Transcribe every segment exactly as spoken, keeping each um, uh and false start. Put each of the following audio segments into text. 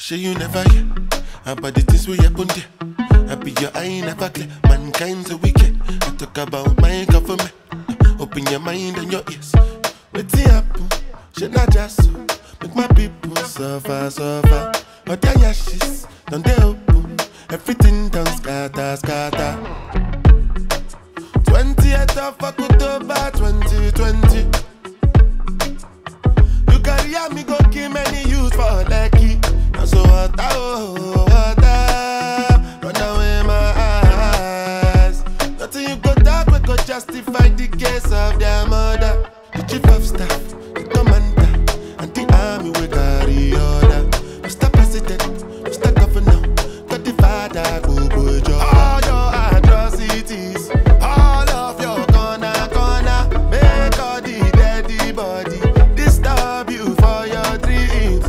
Sure you never hear about the things we happen there. I be your eye never clear. Mankind's a wicked. I talk about my government. Open your mind and your ears. What's the happen? Should not just so. Make my people suffer, suffer. But their ashes, don't they open? Everything done scatter, scatter. twentieth of October twenty twenty. You carry me go kill many youths for lucky. So what, oh, what, run away my eyes. Nothing you go talk, we go justify the case of their mother. The chief of staff, the commander, and the army will carry order. Mister President, Mister Governor, got the father, go boy job. All your atrocities, all of your corner, corner, make all the dead body disturb you for your dreams.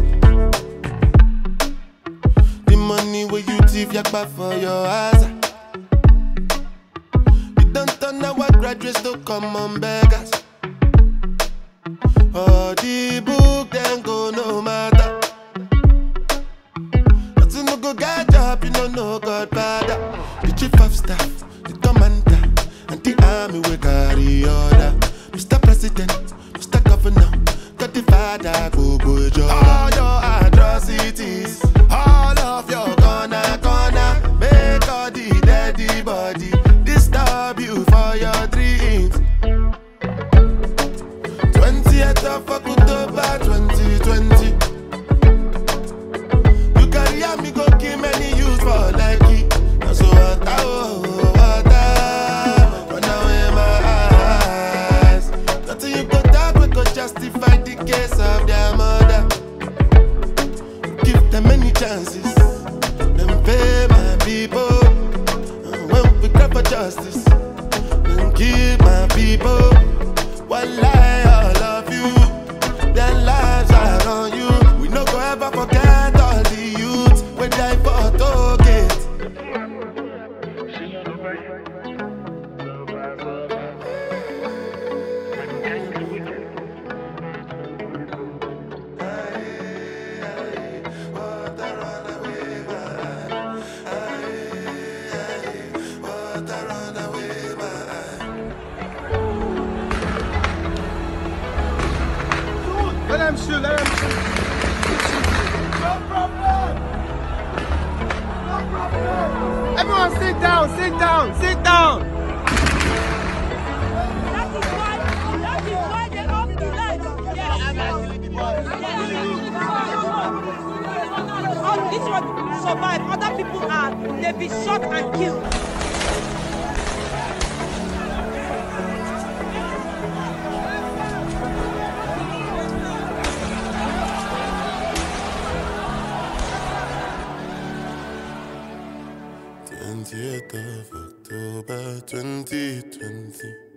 Money where you thief yak back for your eyes. You don't turn our graduates to common beggars. Oh, the book then go no matter. But you no go get job, you don't know Godfather. The chief of staff, the commander, and the army will carry order. Mister President, Mister Governor, got the father, go go job. All your atrocities, all of your corner, corner, make all the dead body disturb you for your dreams. twentieth of October twenty twenty. You carry me go kill many youths for lucky. So what, oh, what, run away my eyes. Nothing you go talk, we go justify the case of their mother. Give them many chances. Them pay my people. And when we grab for justice, then keep my people. One lie, all of you. Their lives are on you. We no go ever forget all the youths when die for target. Let him shoot, let him shoot. No problem. No problem. Everyone sit down, sit down, sit down. That is why, that is why they off the light. All this one survive, other people are, they be shot and killed. twentieth of October twenty twenty.